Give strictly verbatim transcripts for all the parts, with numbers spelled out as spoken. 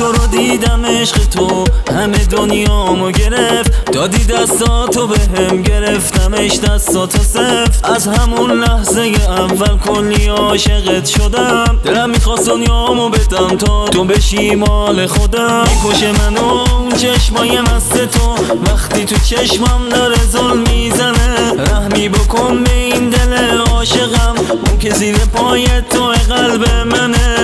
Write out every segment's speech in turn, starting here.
تو رو دیدم عشق تو همه دنیامو گرفت، دادی دستاتو به هم گرفتمش دستاتو سفت. از همون لحظه اول کلی عاشقت شدم، دلم میخواست دنیامو بدم تا تو بشی مال خودم. میکشه منو چشمای مست تو وقتی تو چشمم داره ظلم میزنه، رحمی بکن به این دل عاشقم اون که زیر پای تو قلب منه.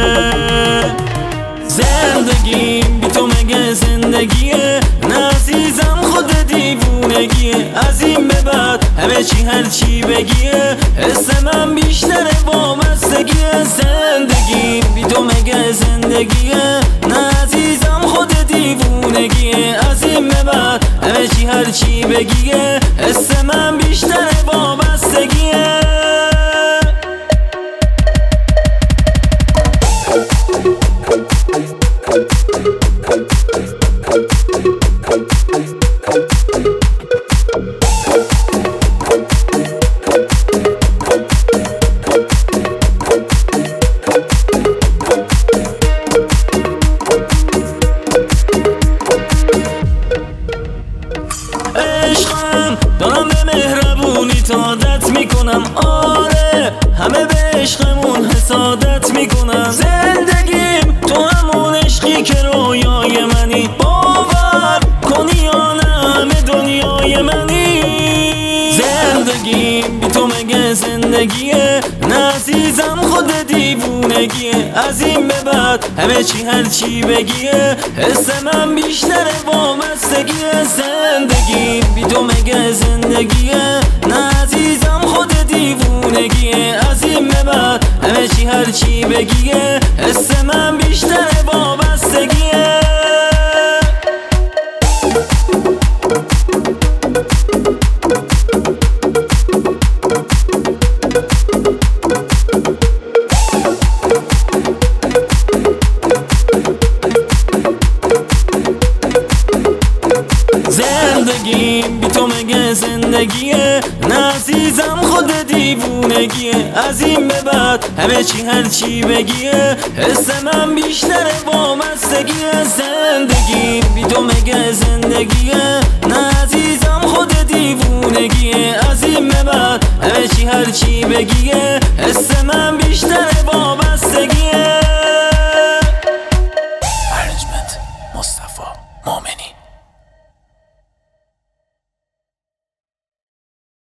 زندگیم بی تو مگه زندگیه؟ نه عزیزم خود دیوونگیه. از این به بعد همه چی هر چی بگیه، حس من بیشتر وابستگیه. زندگیم بی تو مگه زندگیه؟ نه عزیزم خود دیوونگیه. از این به بعد همه چی هر چی بگیه، حس من بیشتر وابستگیه. عشقم دارم به مهربونی عادت میکنم، آره همه به عشقمون حسادت میکنم. زندگیم تو همون عشقی که رویای منی، باور کنی یا نه همه دنیای منی. زندگیم بی تو مگه زندگیه؟ نه عزیزم خود دیوونگیه. از این به بعد همه چی هر چی بگیه، حس من بیشتر وابستگیه. زندگیم بی تو مگه زندگیه؟ نه عزیزم خود دیوونگیه. از این به بعد همه چی هر چی بگیه، حس من بیشتر وابستگیه. زندگیم بی تو مگه زندگیه؟ نه عزیزم خود دیوونگیه. از این به بعد همه چی هر چی بگیه، حس من بیشتر وابستگیه. زندگیم بی تو مگه زندگیه؟ نه عزیزم خود دیوونگیه. از این به بعد همه چی هر چی بگیه،